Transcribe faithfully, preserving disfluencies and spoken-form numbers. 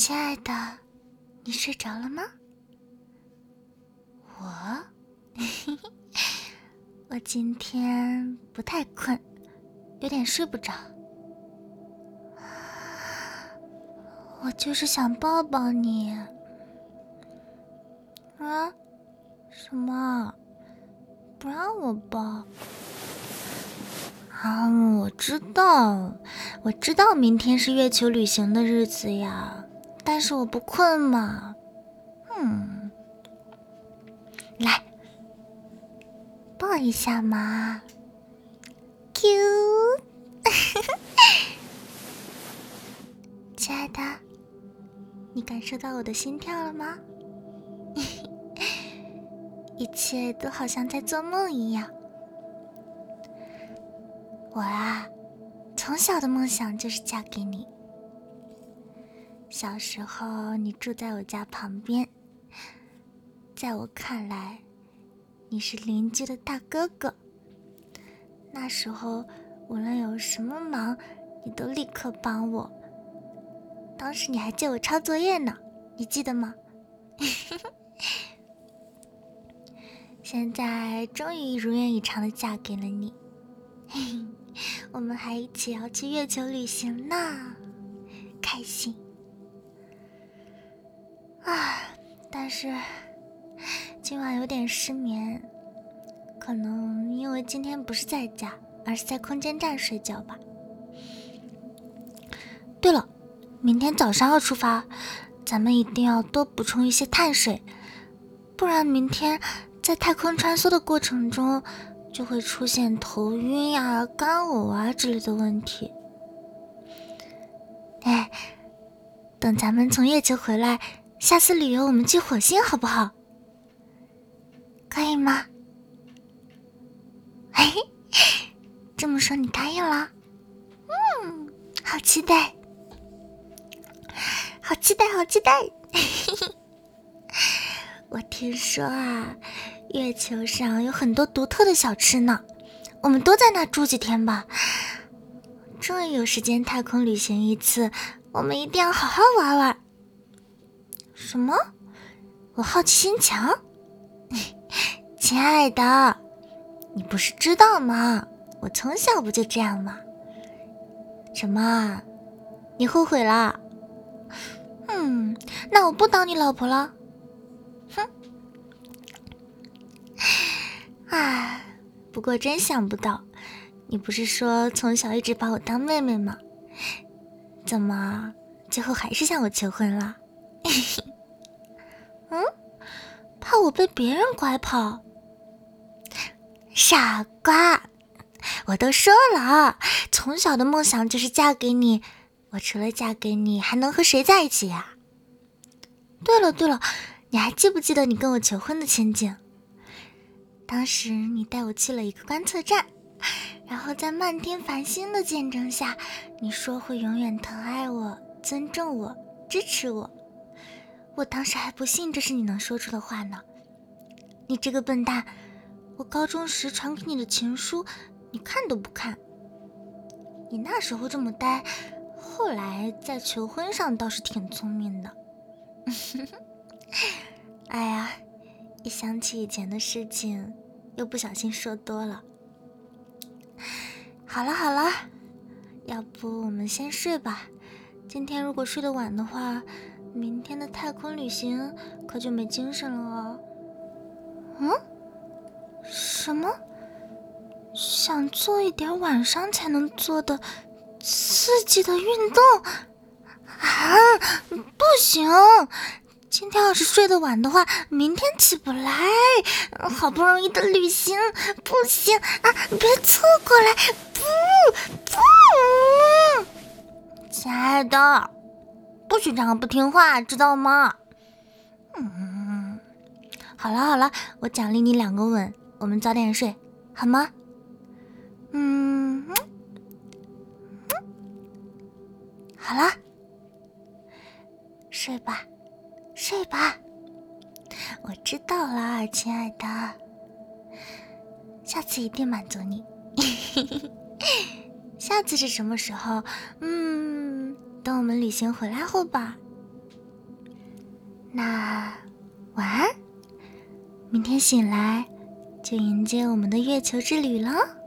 亲爱的，你睡着了吗？我，我今天不太困，有点睡不着。我就是想抱抱你。啊？什么？不让我抱？啊，我知道，我知道明天是月球旅行的日子呀，但是我不困嘛。嗯，来，抱一下嘛。Q， 亲爱的，你感受到我的心跳了吗？一切都好像在做梦一样。我啊，从小的梦想就是嫁给你。小时候你住在我家旁边，在我看来，你是邻居的大哥哥。那时候无论有什么忙，你都立刻帮我。当时你还借我抄作业呢，你记得吗？现在终于如愿以偿的嫁给了你，我们还一起要去月球旅行呢，开心啊！但是今晚有点失眠，可能因为今天不是在家，而是在空间站睡觉吧。对了，明天早上要出发，咱们一定要多补充一些碳水，不然明天在太空穿梭的过程中就会出现头晕呀、干呕啊之类的问题。哎，等咱们从月球回来，下次旅游我们去火星好不好？可以吗？嘿嘿，这么说你答应了？嗯，好期待，好期待，好期待！我听说啊，月球上有很多独特的小吃呢，我们都在那住几天吧。终于有时间太空旅行一次，我们一定要好好玩玩。什么？我好奇心强？亲爱的，你不是知道吗？我从小不就这样吗？什么？你后悔了？嗯，那我不当你老婆了。哼！啊，不过真想不到，你不是说从小一直把我当妹妹吗？怎么最后还是向我求婚了？嗯，怕我被别人拐跑？傻瓜，我都说了，从小的梦想就是嫁给你，我除了嫁给你还能和谁在一起呀？对了对了，你还记不记得你跟我求婚的情景？当时你带我去了一个观测站，然后在漫天繁星的见证下，你说会永远疼爱我、尊重我、支持我。我当时还不信这是你能说出的话呢。你这个笨蛋，我高中时传给你的情书你看都不看。你那时候这么呆，后来在求婚上倒是挺聪明的。哎呀，一想起以前的事情，又不小心说多了。好了好了，要不我们先睡吧。今天如果睡得晚的话，明天的太空旅行可就没精神了哦。嗯？什么？想做一点晚上才能做的刺激的运动？啊，不行！今天要是睡得晚的话，明天起不来。好不容易的旅行，不行啊！别凑过来！不不，亲爱的，不许这样不听话，知道吗？嗯，好了好了，我奖励你两个吻，我们早点睡，好吗？嗯，好了，睡吧，睡吧。我知道了，亲爱的，下次一定满足你。下次是什么时候？嗯，等我们旅行回来后吧。 那晚安，明天醒来就迎接我们的月球之旅了。